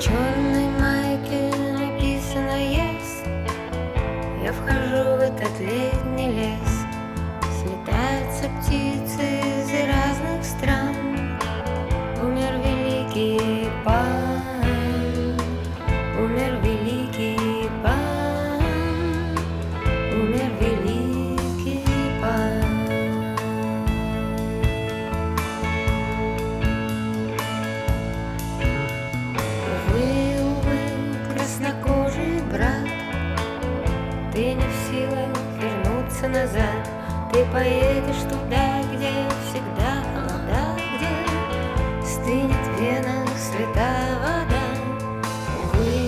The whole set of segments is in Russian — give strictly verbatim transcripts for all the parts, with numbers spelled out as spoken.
черной майке написано «Yes». Я вхожу в этот летний лес. Слетаются птицы из разных стран. Умер великий пан, умер великий пан, умер великий пан. Увы, увы, краснокожий брат, ты не в силах вернуться назад. Ты поедешь туда, где всегда холода, где стынет в венах святая вода. Увы,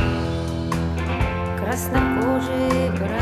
краснокожий брат.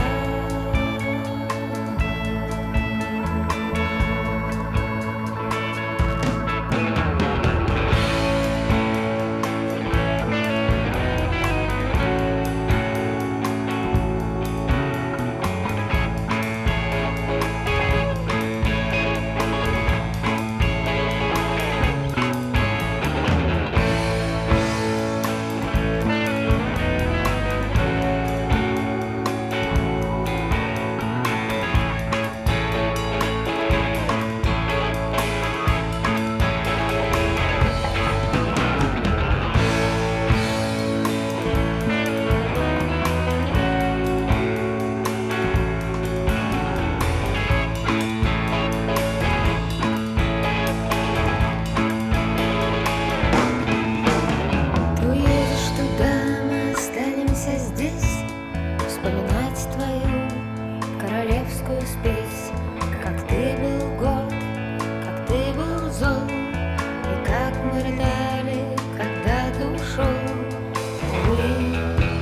Здесь вспоминать твою королевскую спесь, как ты был горд, как ты был зол, и как мы рыдали, когда ты ушел. Увы,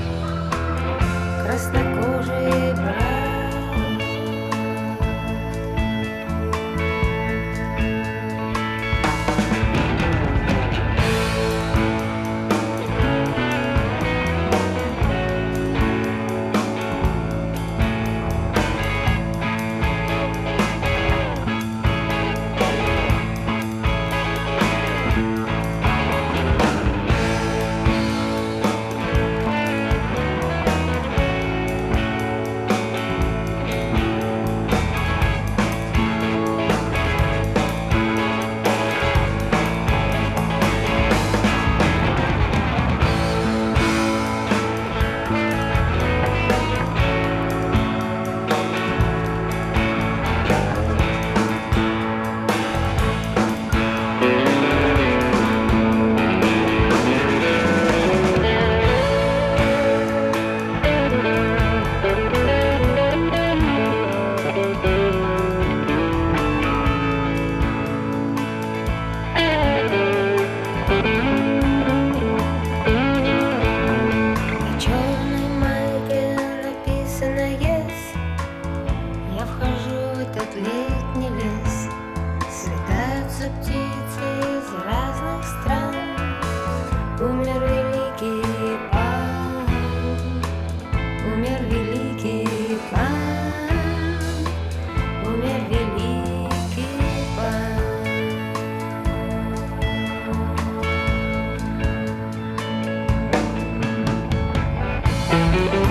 краснокожий брат. Летний лес, слетаются птицы из разных стран. Умер великий пан, умер великий пан, умер великий пан.